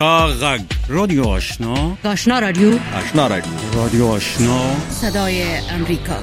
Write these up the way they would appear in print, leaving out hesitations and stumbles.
غږ رادیو آشنا، آشنا رادیو، آشنا رادیو، رادیو آشنا، صدای امریکا.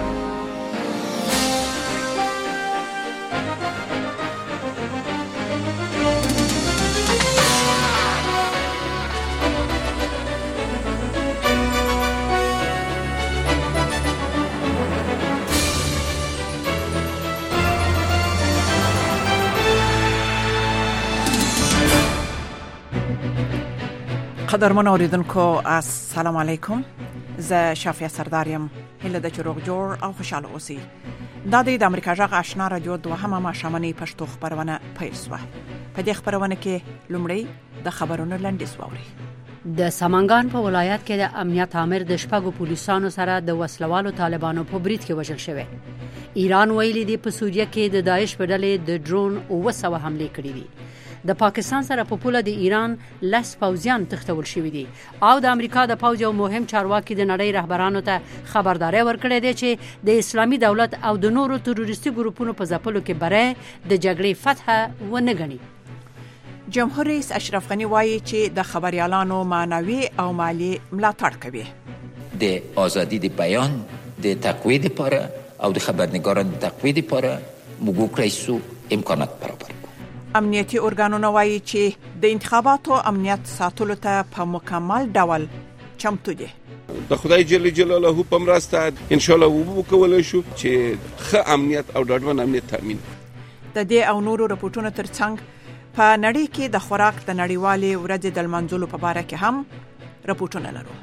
قدرمن اوریدونکو السلام علیکم. زه شافیه سردارم. هله د چروغ جوړ او خوشاله اوسئ. دا د امریکا جغ آشنا رادیو دوهمه ماشامنی پښتو خبرونه پیل شوه. په دې خبرونه کې لومړی د خبرونو لنډیز واورئ. د سمنګان په ولایت کې د امنیت آمر د شپږو پولیسانو سره د وسلوالو طالبانو په برید کې وژل شوی. ایران ویلي دی په سوریه کې د داعش په ډلې د ډرون 900 حمله کړې دي. د پاکستان سره په پوله د ایران لس پوځیان تښتول شوی دي او د امریکا د پوځ یو مهم چارواکي د نړۍ رهبرانو ته خبرداري ورکړې ده چې د اسلامي دولت او د نورو تروریستي ګروپونو په ځپلو کې بره د جګړې فتح ونه غني. جمهور رئیس اشرف غنی وایي چې د خبريالانو معنوي او مالی ملاتړ کوي. د ازادي د بیان د تقوید لپاره او د خبرنګارانو د تقوید لپاره موږ کړیسو امکانات برابر. امنیتي ارګانونه وایي چې د انتخاباتو امنیت ساتلو ته په مکمل ډول چمتو دي. د خدای جل جلاله په مرسته ان شاء الله وکولای شو چې ښه امنیت او ډاډمن امنیت تامین. د دې او نورو رپورټونو ترڅنګ په نړۍ کې د خوراک د نړیوالې ورځې د لمانځلو په اړه کې هم رپورټونه لرو.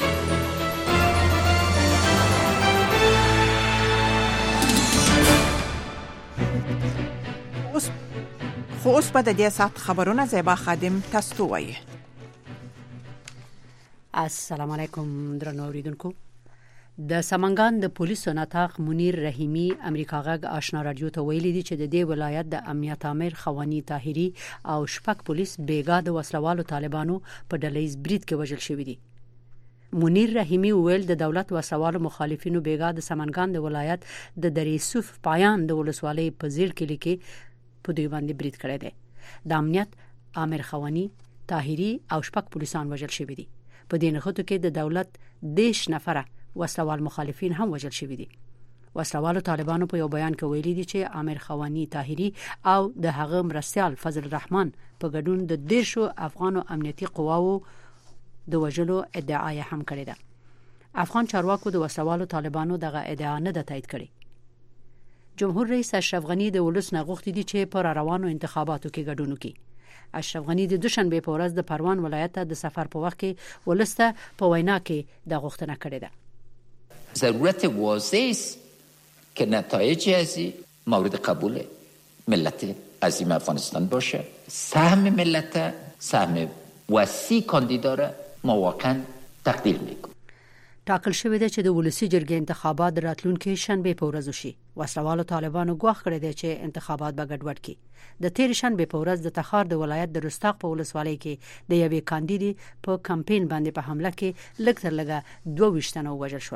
اوس په دې سات خبرونه زیبا خادم تاسو وایي. السلام علیکم درنو اوریدونکو. د سمنګان د پولیسو نطاق منیر رحیمی امریکا غږ آشنا رادیو ته ویلي دي چې د دې ولایت د امنیت آمر خوانی طاهری او شپږ پولیس بیګا د وسلوالو طالبانو په ډلهیز برید کې وژل شوی دي. منیر رحیمی ویل د دولت وسلوالو مخالفینو بیګا د سمنګان د ولایت د دریسوف پایان د ولسوالۍ په زیر کلی کې په دوی باندې برید کړی دی. د امنیت آمر خوانی طاهری او شپږ پولیسان وژل شوی دي. په دې نښتو کې د دولت 10 نفره وسلوال مخالفین هم وژل شوی دي. وسلوالو طالبانو په یو بیان کې ویلي دي چې آمر خوانی طاهری او د هغه مرستيال فضل الرحمن په ګډون د 10 افغانو امنیتي قواو د وژلو ادعا هم کړې ده. افغان چارواکو د وسلوالو طالبانو دغه ادعا نه ده تایید کړې. جمهور رئیس اشرف غنی د ولس نه غوښتي دي چې پر روانو انتخاباتو کې ګډون وکړي. اشرف غنی د دوشنبه په ورځ د پروان ولایت ته د سفر په وخت کې ولسته په وینا کې د غوښتنه کړې ده. ضرورت واضح است که نتایج ازی مورد قبول ملت عظیم افغانستان باشه. سهم ملت سهم وسیع کاندیدا را ما واقعا تقدیر میکنیم. ټاکل شوی دی چې د ولسی جرګې انتخابات راتلونکي شنبه په ورځ وشي. وسلوالو طالبانو ګواښ کړی دی چې انتخابات به ګډوډ کړي. د تیر شنبه په ورځ د تخار د ولایت د رستاق په ولسوالۍ کې د یوې کاندیدې په کمپاین باندې په حمله کې لږ تر لږه 22 تنه وژل شول.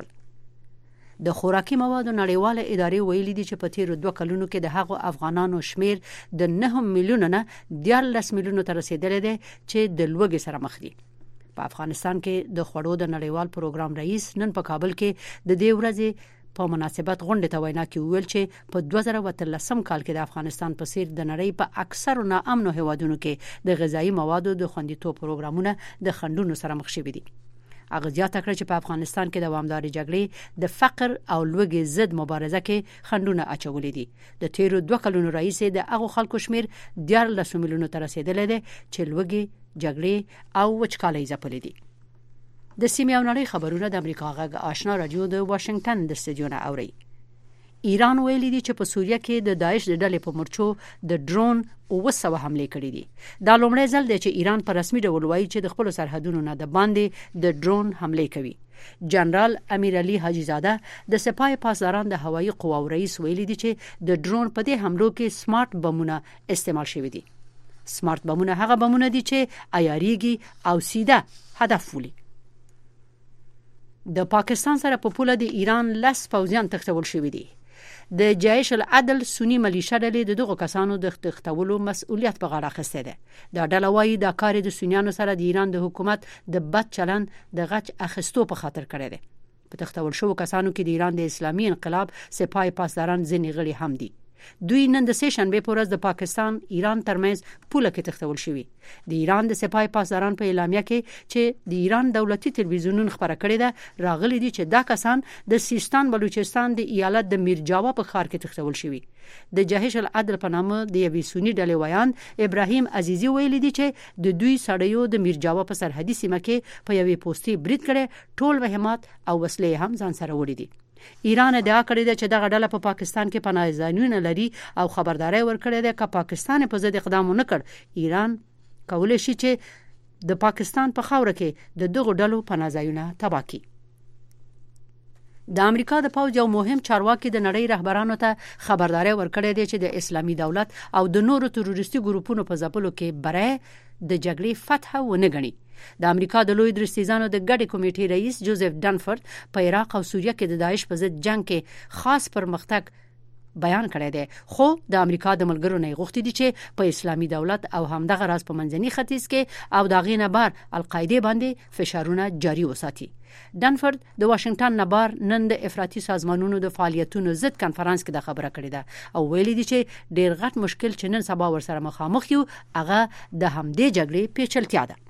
د خوراکي موادو نړیواله ادارې ویلي دي چې په تیر 2 کلونو کې د هغو افغانانو شمیر د 9 میلیونه نه 14 میلیونه ته رسیدلی دی چې د لوږې سره مخ دي. په افغانستان کې د خوړو د نړیوال پروګرام رئیس نن په کابل کې د دې ورځې په مناسبت غونډه ته وینا کې ویل چې په 2013 کال کې د افغانستان په څیر د نړۍ په اکثر ناامنو هیوادونو کې د غذایی موادو د خوندیتوب پروګرامونه د خنډونو سره مخ شوي دي. هغه زیاته کړه چې په افغانستان کې دوامداري جګړې د فقر او لوږې ضد مبارزه کې خنډونه اچولې دي. د تیرو 2 کلونو رئیس د هغه خلکو شمیر 14 میلیونه ته رسیدلی دی چې لوږې، جګړې او وچکالۍ ځپلې دي. د سیمې او نړۍ خبرونه د امریکا غږ آشنا رادیو د واشنگټن د استودیو نه اوري. ایران ویلي دی چې په سوریه کې د داعش د ډلې په مرچو د ډرون 900 حمله کړې دي. دا لومړی ځل دی چې ایران په رسمي ډول وایي چې د خپل سرحدونو نه د باندې د ډرون حمله کوي. جنرال امیر علي حاجی زاده د سپاه پاسداران د هوایي قواو رئیس ویلي دی چې د ډرون په دې حملو کې سمارټ بمونه استعمال شوي دي. سمارټ بمونه هغه بمونه دي چې عیاریږي او سیده هدف ولي. د پاکستان سره په پوله د ایران لس پوځیان تښتول شوي دي. د جیش العدل سنی ملیشه ډلې دغه کسانو د تختولو مسؤلیت په غاړه اخیسته ده. دا ډله وايي دا کار د سنیانو سره د ایران د حکومت د بد چلند د غچ اخیستو په خاطر کړی دی. په تختول شو کسانو کې د ایران د اسلامي انقلاب سپاه پاسداران ځینې غړي هم دي. دوی نن د سهشنبه په ورځ د پاکستان ایران ترمنځ پوله کې تختول شوی. د ایران د سپاه پاسداران په اعلامیه کې چې د ایران دولتي تلویزیونونو خبره کړې ده راغلي دي چې دا کسان د سیستان بلوچستان د ایالت د میرجاوا په ښار کې تختول شوی. د جهش العدل په نامه د یوې سنی ډلې ویان ابراهیم عزیزی ویلي دي چې د دوی سړیو د میرجاوا په سرحدي سیمه کې په یوې پوسټي برید کړي، ټول مهمات او وسلې هم ځان سره وړي دي. ایران ادعا کړې ده چې دغه ډله په پاکستان کې پناه ځایونه لري او خبرداري ورکړې ده چې پاکستان په ضد اقدام ونه کړ ایران کولای شي چې د پاکستان په خاوره کې د دغه ډلو پناه ځایونه تباه کړي. د امریکا د پوځ یو مهم چارواکي د نړۍ رهبرانو ته خبرداري ورکړې ده چې د اسلامي دولت او د نورو تروریستي ګروپونو په ځپلو کې برای د جګړې فتح ونه غني. د امریکا د لوی درستیزانو د ګډې کمیټې رئیس جوزف ډنفورد په عراق او سوریه کې د داعش په ضد جنگ کې خاص پرمختګ بیان کړی دی، خو د امریکا د ملګرو نه غوښتي دي چې په اسلامي دولت او همدغه راز په منځني ختیځ کې او داغې نه بار القاعده باندې فشارونه جاري وساتي. ډنفورد د واشنگټن نه بار نن د افراطي سازمانونو د فعالیتونو ضد کانفرنس کې د خبره کړې ده او ویلي دي چې ډیر غټ مشکل چې نن سبا ورسره مخامخ یو هغه د همدې جګړې پیچلتیا ده.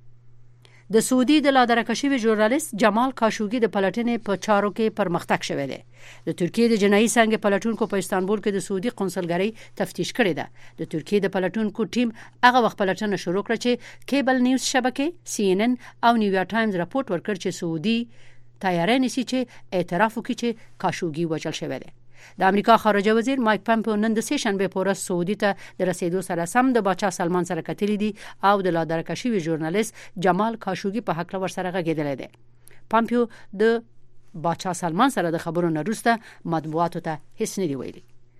د سعودي د لادرکشي ژورنالیست جمال کاشوګي د پلټنې په چارو کې پرمختګ شوی دی. د ترکیه د جنایي څنګه پلټونکو په استانبول کې د سعودي قونسلګرۍ تفتیش کړی ده. د ترکیه د پلټونکو ټیم هغه وخت پلټنه شروع کړه چې کیبل نیوز شبکې CNN او نیویارک ټایمز راپورټ ورکړ چې سعودي تیاری نیسي چې اعتراف وکړي چې کاشوګي وژل شوی دی. د امریکا خارجه وزیر مایک پامپیو نن د سهشنبه په ورځ سعودي ته د رسیدو سره سم د باچا سلمان سره کتلې دي او د لادرکشي ژورنالیست جمال کاشوګي په حق له ورسره غږیدل دي. پامپیو د باچا سلمان سره د خبرو نه وروسته مطبوعاتو ته هیڅ نه دی ویلي.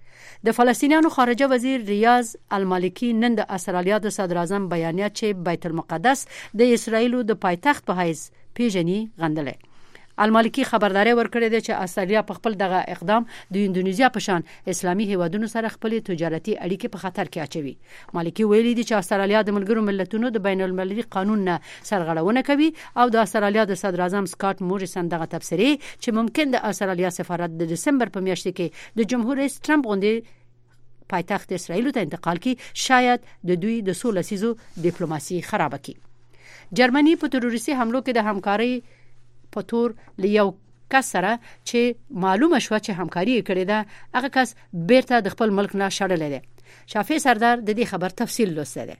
د فلسطینیانو خارجه وزیر ریاض المالکی نن د استرالیا د صدر اعظم بیانیه چې بیت المقدس د اسرایل د پایتخت په حیث پیژني غندله. المالکی خبرداري ورکړې ده چې استرالیا په خپل دغه اقدام د اندونیزیا په شان اسلامي هیوادونو سره خپل تجارتي اړیکې په خطر کې اچوي. مالکی ویلي دي چې استرالیا د ملګرو ملتونو د بین المللي قانون نه سرغړونه کوي او د استرالیا د صدر اعظم سکاټ موریسن دغه تبصرې چې ممکن د استرالیا سفارت د دسمبر په میاشت کې د جمهور رئیس ټرمپ غونډې پایتخت اسرائیل ته انتقال کی شاید د دوی د سولسیزو ډیپلوماسي خراب کړي. جرمني په تروریستي حملو کې د همکاري په تور لیو کس سره چې معلومه شو چې همکاري کړې ده هغه کس بیرته د خپل ملک نه شړلې ده. شافعي سردار د دې خبر تفصیل لوسته ده.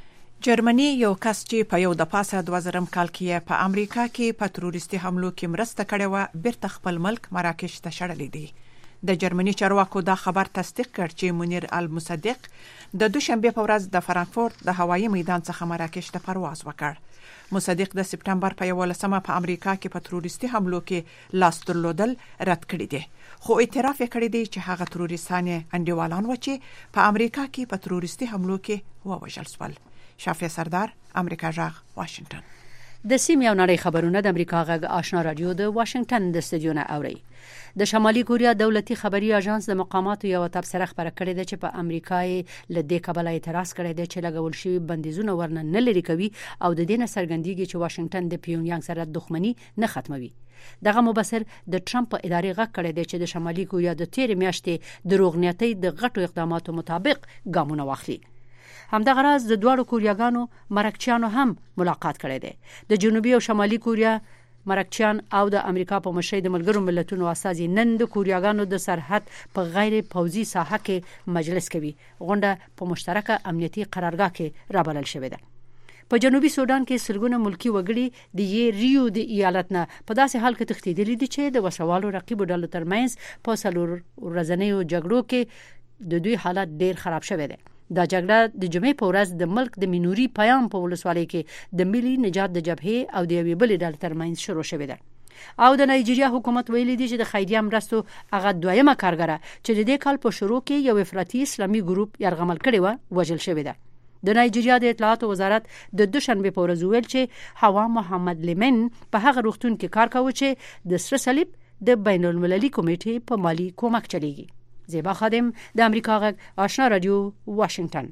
جرمني یو کس چې په یو د پاسه 2000 کال کې په امریکا کې په تروریستي حملو کې مرسته کړې و بیرته خپل ملک مراکش ته شړلې دي. د جرمني چارواکو دا خبر تصدیق کړ چې منیر المصدق د دوشنبه په ورځ د فرانکفورت د هوایي میدان څخه مراکش ته پرواز وکړ. مصدق د سپټمبر په 11مه په امریکا کې په تروریستي حملو کې لاس درلودل رد کړی دی، خو اعتراف کړی دی چې هغه تروریستان انډیوالان و چې په امریکا کې په تروریستي حملو کې ووژل شول. شافعي سردار، امریکا جغ، واشنگټن. د سیمې او نړۍ خبرونه د امریکا غږ آشنا رادیو د واشنگټن د استودیو نه اوري. د شمالي کوریا دولتي خبري اژانس د مقاماتو یو تبصره خبره کړې ده چې په امریکا یې ل دې کبل اعتراض کړی دی چې لګول شوی بندیزونه ورنه نه لري کوي او د دې نه څرګندېږي چې واشنگټن د پیونیانګ سره دښمنی نه ختموي. دغه مبصر د ټرمپ په ادارې غږ کړی دی چې د شمالي کوریا د تیر میاشتې دروغنیتۍ د غټو اقداماتو مطابق ګامونه واخلي. همدغه راز د دوړو کوریاګانو مرکچیانو هم ملاقات کړی دی. د جنوبي او شمالي کوریا مرکچیان او د امریکا په مشرۍ د ملګرو ملتونو اساسي نن د کوریاګانو د سرحد په غیر پوځي ساحه کې مجلس کوي. غونډه په مشترکه امنیتي قرارګاه کې رابلل شوې ده. په جنوبي سودان کې سلګونه ملکی وګړي د ریو د ایالت نه په داسې حال کې تښتېدلي دي چې د وسوالو رقیبو ډلو ترمنځ په څلور ورځنیو جګړو کې د دوی حالت ډیر خراب شوی دی. دا جګړه د جمعې په ورځ د ملک د مینوري پیام په ولسوالۍ کې د ملي نجات د جبهې او د یوې بلې ډلې ترمنځ شروع شوې ده او د نایجیریا حکومت ویلي دی چې د خیریه مرستو هغه دویمه کارګره چې د دې کال په شروع کې یو افراطي اسلامي ګروپ یرغمل کړی و وژل شوی ده. د نایجیریا د اطلاعات وزارت د دوشنبه په ورځ ویل چې هوا محمد لیمن په هغه روغتون کې کار کاوه چې د سره صلیب د بین المللي کمیټې په مالی کومک چلیږي. زیبا خادم د امریکا غږ آشنا رادیو واشنگټن.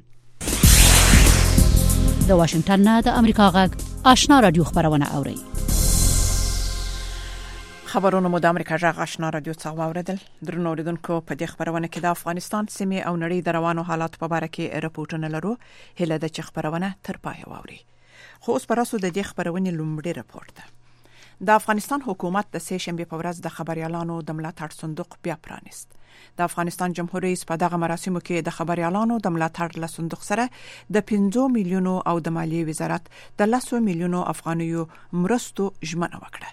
د واشنگټن نه د امریکا غږ آشنا رادیو خبرونه اوري. خبرونه مو د امریکا غږ آشنا رادیو څخه واوریدل. درنو اوریدونکو په دې خبرونه کې د افغانستان سیمې او نړۍ د روانو حالات په اړه کې راپورټونه لرو. هله د چ خبرونه تر پای واوري. خو اوس پراسو د دې خبرونه لومړی راپورټ ده. د افغانستان حکومت د سه شنبه په ورځ د خبريالانو د ملاتړ صندوق بیا پرانیست. د افغانستان جمهور رئیس په دغه مراسمو کې د خبريالانو د ملاتړ له صندوق سره د 15 میلیونو او د مالیې وزارت د 10 میلیونو افغانیو مرستو ژمنه وکړه.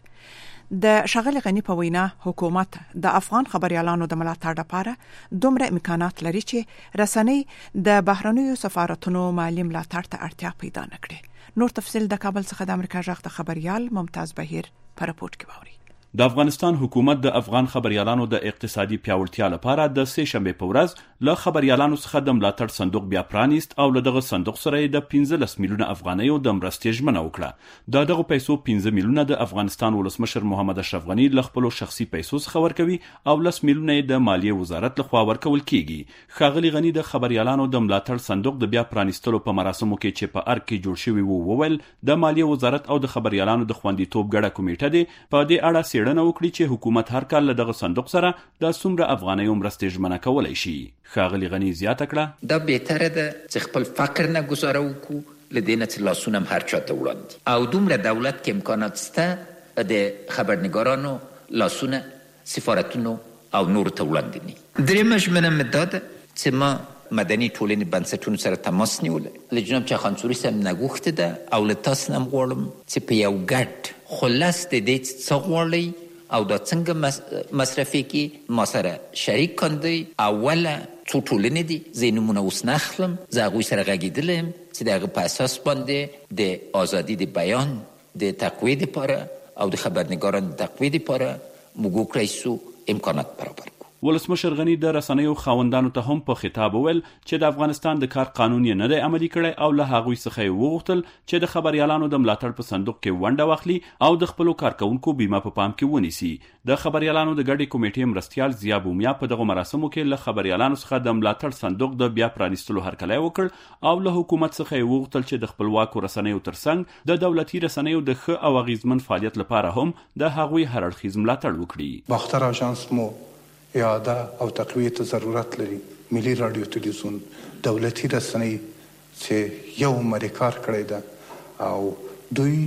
د شغل غنی په وینا حکومت د افغان خبريالانو د ملاتړ لپاره دومره امکانات لري چې رسنۍ د بهرنیو سفارتونو مالی ملاتړ ته اړتیا پیدا نکړي. نور تفصیل د کابل څخه د امریکا غږ د خبريال ممتاز بهیر په راپورټ کې باوري. د افغانستان حکومت د افغان خبريالانو د اقتصادي پیاوړتیا لپاره د سه شنبه په ورځ له خبريالانو څخه د ملاتړ صندوق بیا پرانیست او له دغه صندوق سره د 15 میلیونه افغانیو د مرستې ژمنه وکړه. دغه پیسو 15 میلیونه د افغانستان ولسمشر محمد اشرف غنی له خپل شخصي پیسو څخه ورکوي او 10 میلیونه د مالیې وزارت لخوا ورکول کیږي. ښاغلي غنی د خبريالانو د ملاتړ صندوق د بیا پرانیستلو په مراسمو کې چې په ارګ کې جوړ شوی وویل د مالیې وزارت او د خبريالانو د خوندیتوب ګډه کمیټه دی په دې اړه څېړنه وکړي چې حکومت هر کال له دغه صندوق سره د څومره افغانیو مرستې ژمنه کولای شي. ښاغلي غنی زیاته کړه دا بهتره ده چې خپل فقر نه گزاره وکړو لدینه چې لاسونه هر چاته وړاندې او دومره دولت کې امکانات شته د خبرنګارانو لاسونه سفارتونو او نور ته وړاندې نه. درېمه ژمنه مې دا ده چې ما مدني ټولنې بنسټونو سره تماس نیولی. له جناب چاخانسوري صاحب نه غوښتې ده او له تاسو نه غواړم چې په یو ګډ خلاص د دې څه غواړئ او دا څنګه مصرفي کې ما سره شریک کاندئ. اوله څو ټولنې دي زه نومونه اوس نه اخلم، زه هغوی سره غږېدلی یم چې د هغه په اساس باندې د ازادي د بیان د تقویې دپاره او د خبرنګارانو د تقویې دپاره موږ وکړی سو امکانات برابر. ولسمشر غنی د رسنیو خاوندانو ته هم په خطاب وویل چې د افغانستان د کار قانون یې نه دی عملي کړی او له هغوی څخه یې وغوښتل چې د خبريالانو د ملاتړ په صندوق کې ونډه واخلي او د خپلو کارکونکو بیمه په پام کې ونیسي. د خبريالانو د ګډې کمیټې مرستیال ضیا بومیا په دغه مراسمو کې له خبريالانو څخه د ملاتړ صندوق د بیا پرانیستلو هرکلی وکړ او له حکومت څخه یې وغوښتل چې د خپلواکو رسنیو ترڅنګ د دولتي رسنیو د ښه او اغیزمن فعالیت لپاره هم د هغوی هر اړخیز ملاتړ وکړي. باختر آژانس مو اعاده او تقویه ته ضرورت لري. ملي رادیو تلویزیون دولتي رسنۍ چې یو مری کار کړی ده او دوی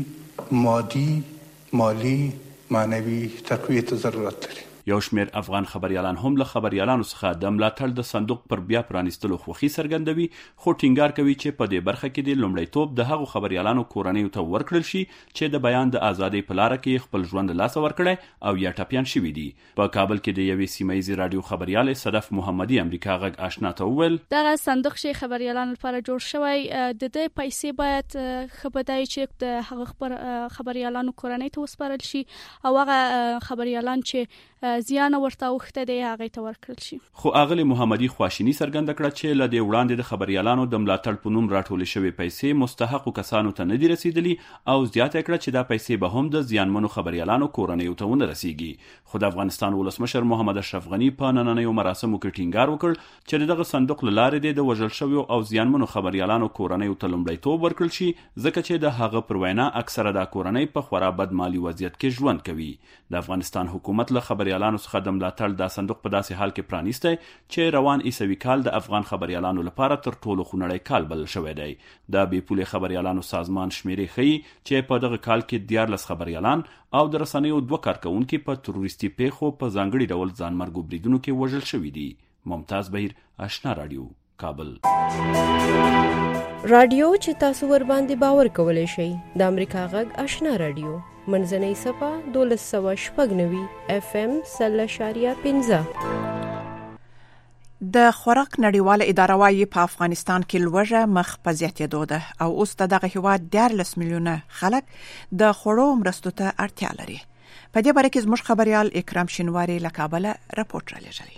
مالی معنوي تقویه ته ضرورت لري. یو شمیر افغان خبريالان هم له خبريالانو څخه د ملاتړ د صندوق پر بیا پرانیستلو خوښي څرګندوي، خو ټینګار کوي چې په دې برخه کې د لومړیتوب د هغو خبريالانو کورنیو ته ورکړل شي چې د بیان د ازادۍ په لار کې خپل ژوند له لاسه ورکړي او یا ټپيان شوي دي. په کابل کې د یوې سیمایي رادیو خبريال صدف محمدي امریکا غږ آشنا ته وویل دغه صندوق شي خبريالانو لپاره جوړ شوی د دې پیسې باید خبردای چې د هغه خبريالانو کورنۍ ته وسپارل شي او هغه خبريالان چې زیان ورته وخته دی هغه ته ورکړل شي. خو اغلی محمدي خواشینی څرګنده کړه چې ل دې وړاندې د خبريالانو د ملاتړ په نوم راټول شوی پیسې مستحقو کسانو ته نه دي رسیدلي او زیاته کړه چې دا پیسې به هم د زیانمنو خبريالانو کورنیو ته ونه رسیږي. خو د افغانستان ولسمشر محمد اشرف غنی په نننیو مراسمو کې ټینګار وکړ چې دغه صندوق له لارې د وژل شویو او زیانمنو خبريالانو کورنیو ته لومړیتوب ورکړل شي ځکه چې د هغه پر وینا اکثره د کورنۍ په خورا بد مالی وضعیت کې ژوند کوي. د افغانستان حکومت له خبريالانو څخه د ملاتړ د صندوق په داسې حال کې پرانیستی چې روان عیسوي کال د افغان خبريالانو لپاره تر ټولو خونړی کال بلل شوی دی. د بې پولې خبريالانو سازمان شمیرې ښیي چې په دغه کال کې 14 خبريالان او د رسنیو 2 کارکونکي په تروریستي پیښو په ځانګړي ډول ځانمرګو بریدونو کې وژل شوي دي. ممتاز بهیر آشنا رادیو کابل. رادیو چې تاسو ور باندې باور کولای شئ د امریکا غږ آشنا رادیو منځنۍ صفه 1290 FM 0.15. د خوراک نړیواله اداره وايي په افغانستان کې لوږه مخ په زیاتېدو ده او اوس دغه هیواد 14 میلیونه خلک د خوړو مرستو ته اړتیا لري. په دې باره کې زموږ خبريال اکرام شینواری له کابل راپورټ را لېږلی.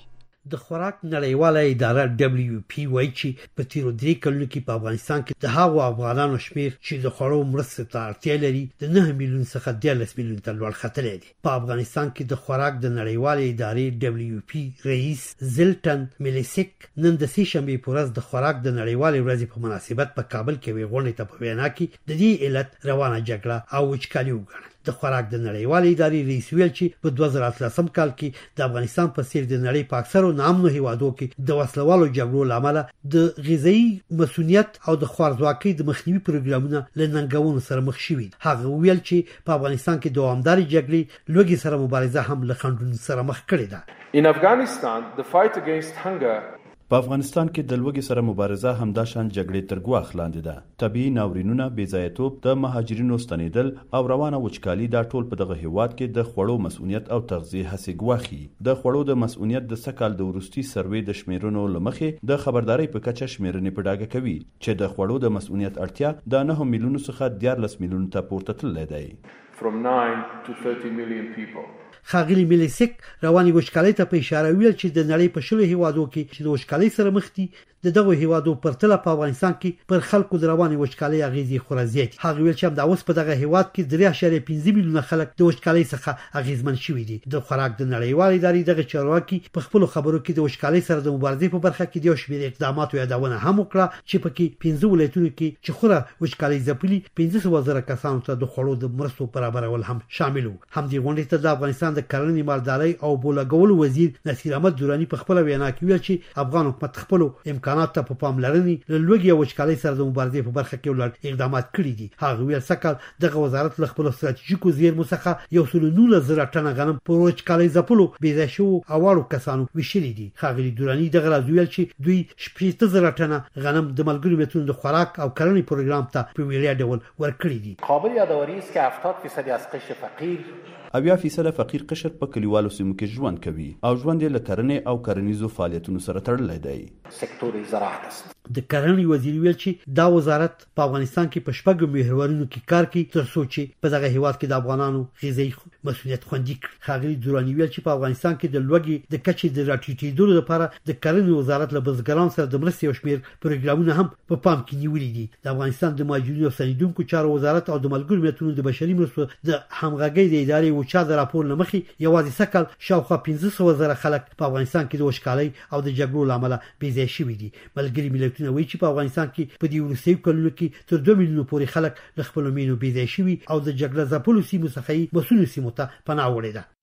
د خوراک نړیواله اداره WFP وایي چې په تیرو 3 کلونو کې په افغانستان کې د هغو افغانانو شمیر چې د خوړو مرستې ته اړتیا لري د 9 میلیون څخه 13 میلیون ته لوړ ختلی دی. په افغانستان کې د خوراک د نړیوالې ادارې WFP رئیس زلټن میلیسک نن د سې شنبې په ورځ د خوراک د نړیوالې ورځې په مناسبت په کابل کې وی غونډې ته په وینا کې د دې علت روانه جګړه او وچکالي وګڼل. د خوراک د نړیوالې ادارې رئیس ویل چې په 2013 کال کې د افغانستان په څیر د نړۍ په اکثرو نامنو هیوادو کې د وسلوالو جګړو لامل د غذایی مسؤلیت او د خوارځواکۍ د مخنیوي پروګرامونه له ننګونو سره مخ شوي. هغه ویل چې په افغانستان کې دوامدارې جګړې لوږې سره مبارزه هم له خنډونو سره مخ کړې ده. In Afghanistan, the fight against hunger په افغانستان کې د لوږې سره مبارزه همدا شان جګړې تر ګواښ لاندې ده. طبيعي ناورینونه، بېځایتوب، د مهاجرینو ستنېدل او روانه وچکالي دا ټول په دغه هیواد کې د خوړو مسؤلیت او تغذیه هڅې ګواښي. د خوړو د مسؤلیت د سکهال د وروستي سروې د شمیرونو لمخې د خبردارۍ په کچه شمیرنې په ډاګه کوي چې د خوړو د مسؤلیت اړتیا د 9 میلیونو څخه 14 میلیونو ته پورته تللی دی. From 9 to 30 million people. خاغلی میلیسک رواني وچکالۍ ته په اشاره ویل چې د نړۍ په شلو هیوادو کې چې د وچکالۍ سره مخ دي د دغه هیوادو پرتله په افغانستان کې پر خلکو د رواني وچکالۍ اغیزې خورا زیات. هغه ویل چې هم دا اوس په دغه هیواد کې 3.5 میلیونه خلک د وچکالۍ څخه اغیزمن شوي دي. د خوراک د نړیوالې ادارې دغه چارواکي په خپل خبرو کې د وچکالۍ سره د مبارزې په برخه کې د یو شمېر اقداماتو یادونه هم وکړه چې پکې 15 ولایتونو کې چې خورا وچکالۍ ځپلي 15,000 کسانو ته د خوړو د مرستو برابرول هم شامل وو. هم دې غونډې ته د افغانستان د کرنې، مالدارۍ او بولګولو وزیر نصیر احمد درانی په خپل وینا کې ویل چې افغان حکومت خپل امکانات ته په پاملرنې له لوږې او وچکالۍ سره د مبارزې په برخه کې ولر اقدامات کړي دي. هغه ویل سکهال دغه وزارت له خپل ستراتیژیکو زیرمو څخه 119,000 ټنه غنم په وچکالۍ ځپلو بېځای شوو اواړو کسانو ویشلي دي. ښاغلي درانی دغه راز ویل چې دوی 70,000 ټنه غنم د ملګرو ملتونو د خوراک او کرنې پروګرام ته په ویړیا ډول ورکړي دي. قابل یادآوری است که 70% از قشر فقیر 80% فقیر قشر په کلیوالو سیمو کې ژوند کوي او ژوند یې له کرنې او کرنیزو فعالیتونو سره تړلی دی. سکتور زراعت است. د کرنې وزیر ویل چې دا وزارت په افغانستان کې په شپږو محورونو کې کار کوي ترڅو چې په دغه هیواد کې د افغانانو غذایی مسؤلیت خوندي کړي. ښاغلي درانی ویل چې په افغانستان کې د لوږې د کچې د راټیټېدو لپاره د کرنې وزارت له بزګرانو سره د مرستې او شمېر پروګرامونه هم په پام کې نیولي دي. د افغانستان د مهاجرینو او ستنېدونکو چارو وزارت او د ملګرو ملتونو د بشري مرستو د همغږۍ د ادارې وچا د راپور لمخې یوازې سکهال شاوخوا 15,000 خلک په افغانستان کې د وچکالۍ او د جګړو لامل بېځای شوي دي. ملګري ملتونه وایي چې په افغانستان کې په دې وروستیو کلونو کې تر 2 میلیونو پورې خلک له خپلو مینو بېځای شوي او د جګړه ځپلو سیمو څخه یې مسؤلو سیمو ته پناه وړې ده.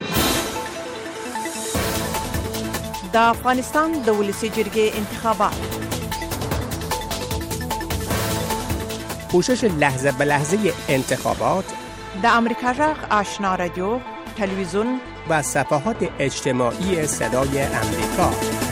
د افغانستان د ولسي جرګې انتخابات پوشش لحظه به لحظه انتخابات د امریکا جغ آشنا رادیو، تلویزیون و صفحات اجتماعی صدای امریکا.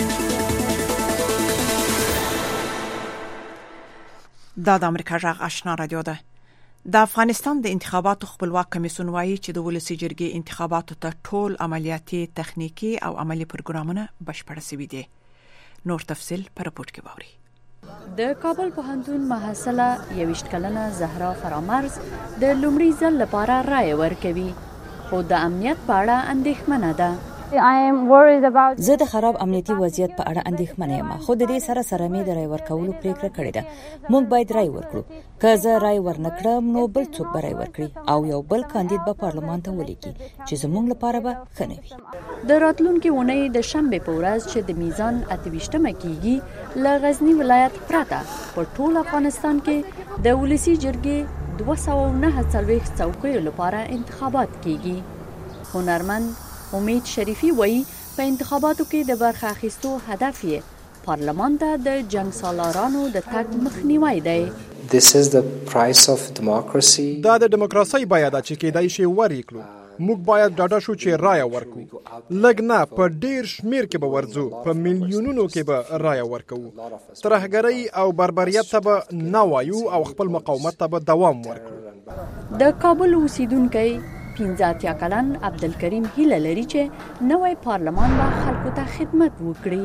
دا د امریکا جغ آشنا رادیو ده. د افغانستان د انتخاباتو خپلواک کمیسیون وایي چې د ولسي جرګې انتخاباتو ته ټول عملیاتي، تخنیکی او عملی پروګرامونه بشپړ شوي دي. نور تفصیل په رپورت کې باوري. د کابل پوهنتون محصله 21 کلنه زهرا فرامرز د لومړي ځل لپاره رای ورکوي خو د امنیت په اړه اندېښمنه ده. زه د خراب امنیتي وضعیت په اړه اندېښمنه یم خو د دې سره سره مې د رای ورکولو پریکړه کړې ده. موږ باید رای ورکړو. که زه رای ورنکړم نو بل څوک به رای ورکړي او یو بل کاندید به پارلمان ته ولیکي چې زموږ لپاره به ښه نه وي. د راتلونکي اونۍ د شنبې په ورځ چې د میزان 28مه کېږي له غزنی ولایت پرته په ټول افغانستان کې د ولسي جرګې 249 څوکیو لپاره انتخابات کېږي. هنرمند امید شریفی وایي په انتخاباتو کې د برخه اخیستو هدف یې پارلمان ته د جنگ سالارانو د تګ مخنیوی دی. This is the price of democracy. دا د دیموکراسۍ بیه ده چې کېدای شي ورکړو. موږ باید ډاډه شو چې رای ورکړو. لږ نه په ډیر شمیر کې به ورځو، په میلیونونو کې به رای ورکړو. ترهګرۍ او بربریت ته به نه وایو او خپل مقاومت ته به دوام ورکړو. د کابل اوسیدونکی 15 کلن عبدالکریم هیله لري چې نوی پارلمان به خلکو ته خدمت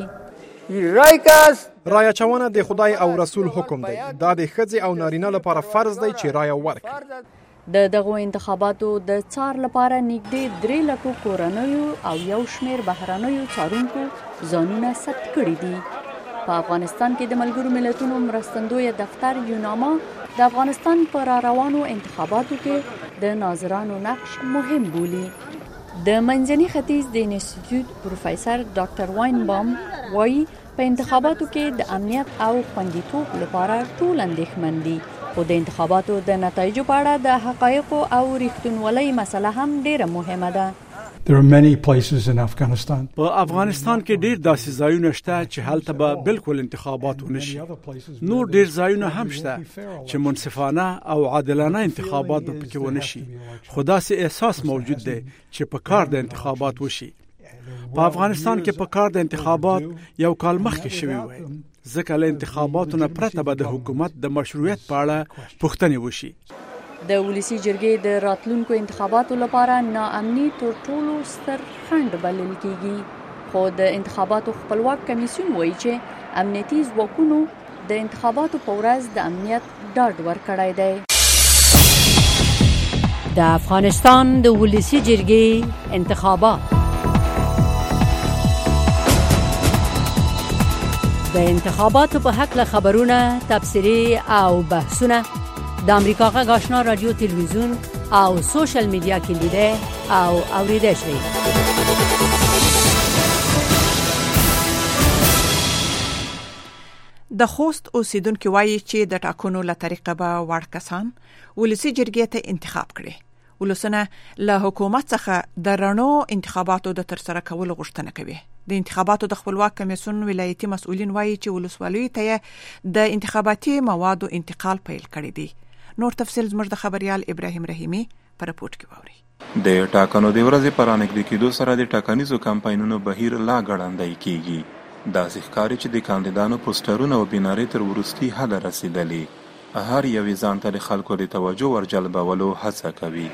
وکړي. رای اچونه د خدای او رسول حکم دی. دا د ښځې او نارینه لپاره فرض دی چې رای ورکړي. د دغو انتخاباتو د څار لپاره نږدې 3 لک کورنیو او یو شمېر بهرنیو څارونکو ځانونه ثبت کړي دي. په افغانستان کې د ملګرو ملتونو مرستندوی دفتر یوناما د افغانستان پر روانو انتخاباتو کې د ناظرانو نقش مهم بولي. د منځني ختیځ د انسټیټیوټ پروفیسور ډاکټر واینبام وایي په انتخاباتو کې د امنیت او خوندیتوب لپاره ټول اندېښمن دي، خو د انتخاباتو د نتایجو په اړه د حقایقو او ریښتینولۍ مسله هم ډیره مهمه ده. There are many places in Afghanistan. په افغانستان کې ډیر داسې ځایونه شته چې هلته به بالکل انتخابات ونشي. نور ډیر ځایونه هم شته چې منصفانه او عادلانه انتخابات به پکې ونشي. خو داسې احساس موجود دی چې په کار د انتخابات وشي. په افغانستان کې په کار د انتخابات یو کال مخکې شوی وای. ځکه له انتخاباتو نه پرته به د حکومت د مشروعیت په اړه پوښتنې وشي. د ولسی جرګې د راتلونکو انتخاباتو لپاره ناامني تر ټولو ستر خنډ بلل کیږي، خو د انتخاباتو خپلواک کمیسیون وایي چې امنیتي ځواکونو د انتخاباتو په ورځ د امنیت ډاډ ورکړی دی. د افغانستان د ولسی جرګې انتخابات. د انتخاباتو په حق له خبرونه، تبصرې او بحثونه د امریکا غږ آشنا رادیو تلویزیون او سوشل میډیا کې لیدل او اوریدل شي. د خوست اوسیدونکو وایي چې د ټاکنو له طریقه به وړ کسان ولسی جرګې ته انتخاب کړي. ولسونه له حکومت څخه د رڼو انتخاباتو د ترسره کولو غوښتنه کوي. د انتخاباتو د خپلواک کمیسیون ولایتي مسؤلین وایي چې ولسوالیو ته د انتخاباتي موادو انتقال پیل کړی دی. نور تفصیل زموږ د خبريال ابراهیم رحیمی پر رپورت کې ووري. د ټاکنو د ورځې پر انګریزي کېدو سره د ټاکنیزو کمپاینونو بهیر لا ګړندی کیږي. دا ښکاري چې د کاندیدانو پوسټرونه او بینارې تر وروستي حد رسیدلي. هر یو ځان ته د خلکو د توجه ورجلبولو هڅه کوي.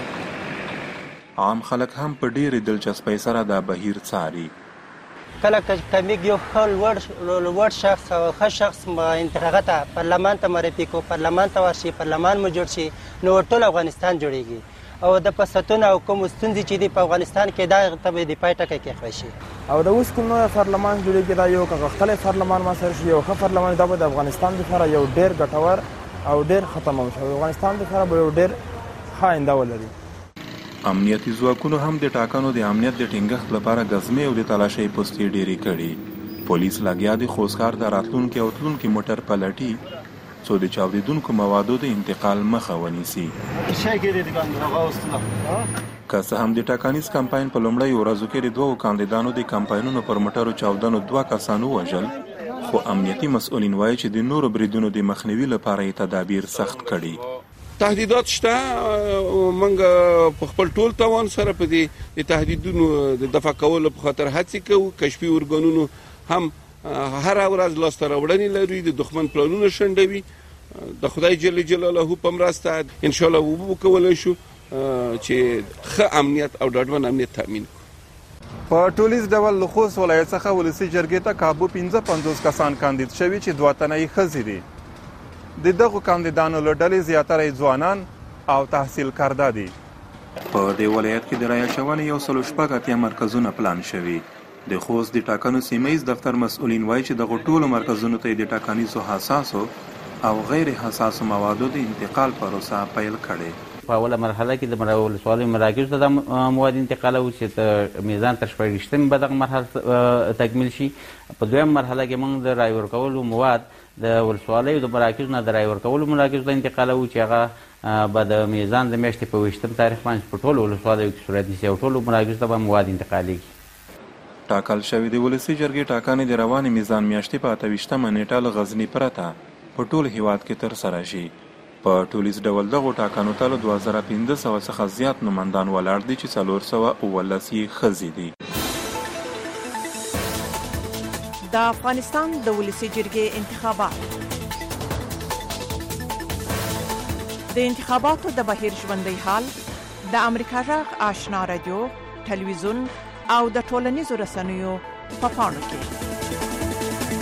عام خلک هم په ډېرې دلچسپۍ سره دا بهیر څاري. کله کمیږي یو لوړ شخص او ښه شخص انتخابات پارلمان ته معرفي کو، پارلمان ته ورشي، پارلمان مو جوړ شي، نو ټول افغانستان جوړیږي او د پساتون او کوم ستونزې چې د افغانستان کې دا ته د پای ټکی کې خوشي او د اوس کوم پارلمان جوړیږي دا یو غختل پارلمان ما سره یو ښه پارلمان د افغانستان لپاره یو ډیر ګټور او ډیر ختمه شو. افغانستان لپاره یو ډیر خاینده ولري. امنیتي ځواکونو هم د ټاکنو د امنیت د ټینګښت لپاره غزمې او د تلاشۍ پوسټې ډېرې کړي. پولیس لګیا دي خوځښار د راتلونکي او تلونکي موټر پلټي څو د چاودیدونکو موادو د انتقال مخه ونیسي. که څه هم د ټاکنیز کمپاین په لومړۍ ورځو کې د دوو کاندیدانو د کمپاینونو پر موټرو چاودنو 2 کسان ووژل، خو امنیتي مسؤلین وایي چې د نورو بریدونو د مخنیوي لپاره یې تدابیر سخت کړي. تهدیدات شته، موږ په خپل ټول توان سره په دې تهدیدونو د دفع کولو په خاطر هڅې کوو. کشفي ارګانونو هم هر ورځ لاسته راوړنې لري، د دښمن پلانونه شنډوي. د خدای جل جلاله په مرسته ان شاء الله وکولای شو چې ښه امنیت او ډاډمن امنیت تامین کړو. په ټولیز ډول له خوست ولایت څخه ولسی جرګې ته کابو 55 کسان کاندید شوي چې 2 تنه یې ښځې دي. د دغو کاندیدانو له ډلې زیاتره ځوانان او تحصیل کارده دي. په دې ولایت کې د رایه شونې 160 مرکزونه پلان شوي. د خوست د ټاکنو سیمه‌ییز دفتر مسؤلین وایي چې دغو ټولو مرکزونو ته د ټاکنیزو حساسو او غیر حساسو موادو د انتقال پروسه پیل کړې. په اوله مرحله کې د ولسوالۍ مراکزو ته د مواد انتقالوي چې د میزان تر 14 به دغه مرحله تکمیل شي. په دویم مرحله کې موږ د رای ورکولو مواد د ولسوالۍ د مراکزو نه د رای ورکولو مراکزو ته انتقالوي چې هغه به د میزان د میاشتې په 20 تاریخ باندې په ټولو ولسوالیو کې صورت نیسي او ټولو مراکزو ته به مواد انتقالیږي. ټاکل شوې د ولسي جرګې ټاکنې د روانې میزان میاشتې په 28مه نیټه له غزني پرته په ټول هیواد کې ترسره شي. په ټولیز ډول دغو ټاکنو ته له 2500 څخه زیات نومندان ولاړ دي چې 419 یې ښځې دي. د افغانستان د ولسی جرګې انتخابات. د انتخاباتو د بهیر ژوندۍ حال د امریکا غږ آشنا رادیو، تلویزیون او د ټولنیزو رسنیو په پاڼو کې.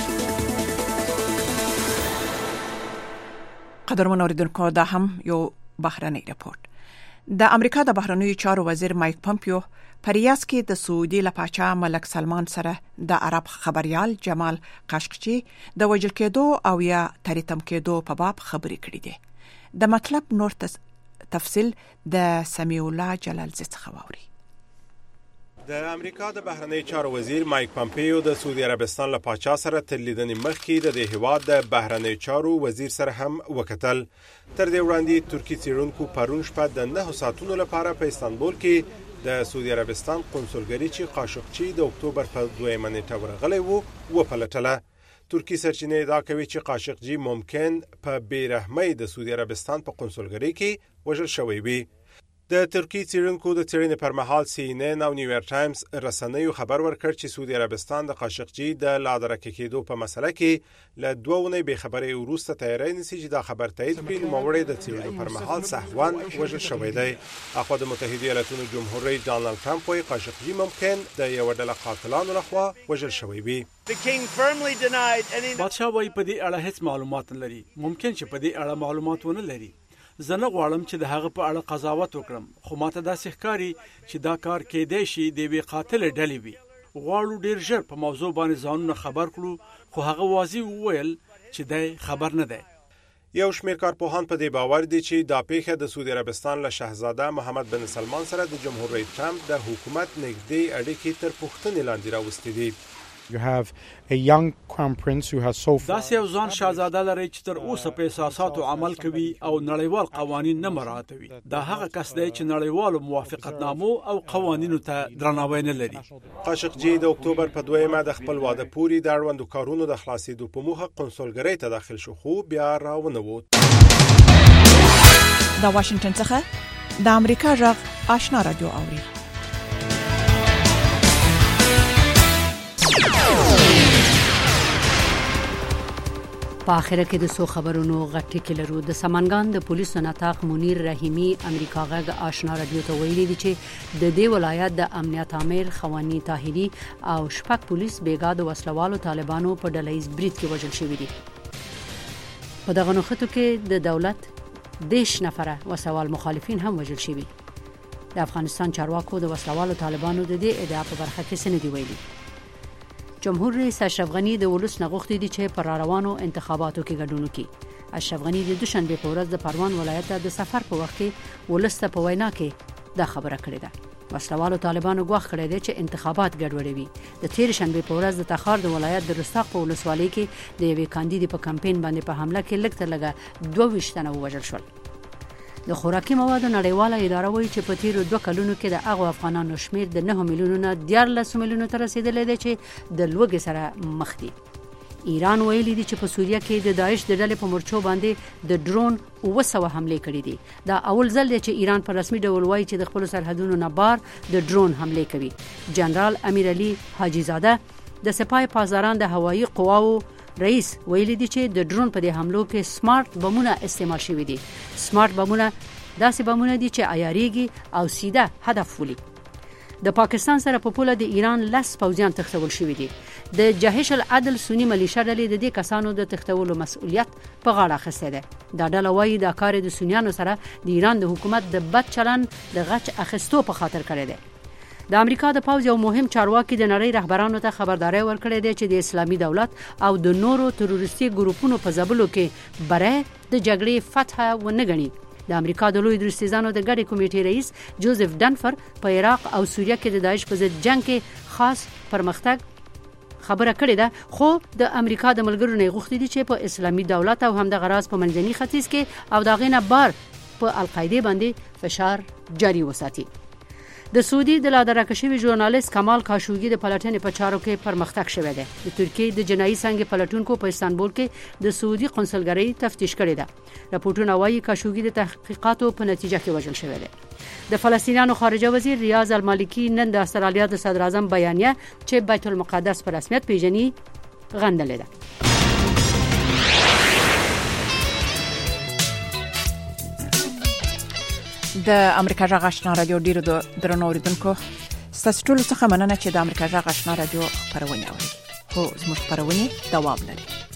قدرمن اوریدونکو، دا هم یو بهرنی رپورت. د امریکا د بهرنیو چارو وزیر مایک پامپیو په ریاض کې د سعودي لپاچا ملک سلمان سره د عرب خبريال جمال قاشقچی د وژل کېدو او یا تریتم کېدو په باب خبرې کړې دي. د مطلب نور تفصیل د سمیع الله جلالزی څخه واوري. د امریکا د بهرنی چارو وزیر مایک پامپیو د سعودي عربستان له پاچا سره تر لیدنې مخکې د هیواد د بهرنی چارو وزیر سره هم وکتل. تر دې وړاندې ترکی څیړونکو پرون شپه د 9 ساعتونو لپاره په استانبول کې د سعودي عربستان قونسلګري چې قاشقچی د اکتوبر په 2 نیټه ورغلی وو وپلټله. ترکی سرچینې ادعا کوي چې قاشقچی ممکن په بیرحمۍ د سعودي عربستان په قونسلګري کې وژل شوی وي. د ترکی څیړونکو د څېړنې پر مهال CNN او نیویارک ټایمز رسنیو خبر ورکړ چې سعودي عربستان د قاشقچی د لادرکه کېدو په مسله کې له 2 ونې به خبرې وروسته تیاری نیسي چې دا خبر تایید کړي. نوموړی د څېړنې پر مهال سهواً وژل شوی دی. اخوا د متحده ایالاتونو جمهور رئیس ډانلډ ټرمپ وايي قاشقچی ممکن د یو ډله قاتلانو لخوا وژل شوی وي. بادشاہ وايي په دې اړه هیڅ معلومات نه لري. ممکن چې په دې اړه معلومات ونه لري. زه نه غواړم چې د هغه په اړه قضاوت وکړم، خو ماته داسې ښکاري چې دا کار کېدای شي د یوې قاتل ډلې وي. غواړو ډیر ژر په موضوع باندې ځانونه خبر کړو، خو هغه واضح وویل چې دی خبر نه دی. یو شمېر کارپوهان په دې باور دي چې دا پیښه د سعودي عربستان له شاهزاده محمد بن سلمان سره د جمهور رئیس ټرمپ د حکومت نږدې اړیکې تر پوښتنې لاندې راوستې دي. You have a young crown prince who has so far داسې یو ځان شاهزاده لري چې تر اوسه په احساساتو عمل کوي او نړیوال قوانین نه مراعاتوي. دا هغه کس دی چې نړیوالو موافقتنامو او قوانینو ته درناوی نه لري. قاشقچی د اکتوبر په 2 د خپل واده پورې د اړوندو کارونو د خلاصېدو په موخه قونسلګرۍ ته داخل شو، خو بیا راونه ووت. د واشنگټن څخه د امریکا غږ آشنا رادیو اوري. په اخر کې د سو خبرونو غټي کې لرو. د سمنګان د پولیسو نطاق منیر رحیمی امریکا غږ آشنا رادیو ته ویلي دي چې د دې ولایت د امنیت عامل خوانی طاهری او شپږ پولیس بیګا د وسلوالو طالبانو په ډلهیز برید کې وژل شوی دي. په دغه نوښتو کې د دولت 10 نفره وسوال مخالفین هم وژل شوی. د افغانستان چارواکو د وسلوالو طالبانو د دې ادعا په برخه کې سند ویلي. جمهور رئیس اشرف غنی د ولس نغښتي دي چې پر روانو انتخاباتو کې ګډون وکړي. اشرف غنی د دوشنبه په ورځ د پروان ولایت د سفر په وخت کې ولس ته په وینا کې دا خبره کړې ده. وسلوالو طالبانو غواخ کړی دی چې انتخابات ګډوډوي. د تیر شنبه په ورځ د تخار د ولایت د رستاق په ولسوالۍ کې د یوې کاندید په کمپاین باندې په حمله کې لږ تر لږه 22 تنه وژل شول. د خوراکي موادو نړیواله اداره وایي چې په تیرو 2 کلونو کې د هغو افغانانو شمیر د 9 میلیونو نه 14 میلیونو ته رسیدلی دی چې د لوږې سره مخ دي. ایران ویلي دی چې په سوریه کې د داعش د ډلې په مرچو باندې د ډرون 200 حمله کړې دي. دا اول ځل دی چې ایران په رسمي ډول وایي چې د خپل سرحدونو نه بار د ډرون حمله کوي. جنرال امیر علي حاجی زاده د سپاه پاسداران د هوایي قواو رئیس ویلي دی چې د ډرون په دې حملو کې سمارټ بمونه استعمال شوي دي. سمارټ بمونه داسې بمونه دي چې عیاریږي او سیده هدف ولي. د پاکستان سره په پوله د ایران 10 پوځیان تښتول شوي دي. د جهش العدل سنی ملیشیا ډلې د دې کسانو د تښتولو مسؤلیت په غاړه اخیستی دی. دا ډله وایي دا کار د سنیانو سره د ایران د حکومت د بد چلن د غچ اخیستو په خاطر کړی دی. د امریکا د پوځ یو مهم چارواکي د نړۍ رهبرانو ته خبرداري ورکړې ده چې د اسلامي دولت او د نورو تروریستي ګروپونو په ځبلو کې بره د جګړې فتح ونه غني. د امریکا د لوی درستیزانو د ګډې کمیټې رئیس جوزف ډنفر په عراق او سوریه کې د داعش په ضد جنگ کې خاص پرمختګ خبره کړې ده، خو د امریکا د ملګرو نه غوښتي دي چې په اسلامي دولت او هم د غراز په منځني ختیځ کې او دا غینه بار په القاعده باندې فشار جاری وساتي. د سعودي د لادرکه شوی ژورنالیست کمال کاشوګي د پلټنې په چارو کې پرمختګ شوی دی. د ترکیې د جنایي څنګه پلټونکو په استانبول کې د سعودي قونسلګرۍ تفتیش کړی ده. راپورټونه وايي کاشوګي د تحقیقاتو په نتیجه کې وژل شوی دی. د فلسطینیانو خارجه وزیر ریاض المالکی نن د استرالیا د صدر اعظم بیانیه چې بیت المقدس په رسمیت پیژني غندلې ده. د امریکا غږ آشنا رادیو ډیرو درنو اوریدونکو ستاسو ټول څخه مننه چې د امریکا غږ آشنا رادیو خبرونه اوري. خو زموږ خبرونه دوام لري.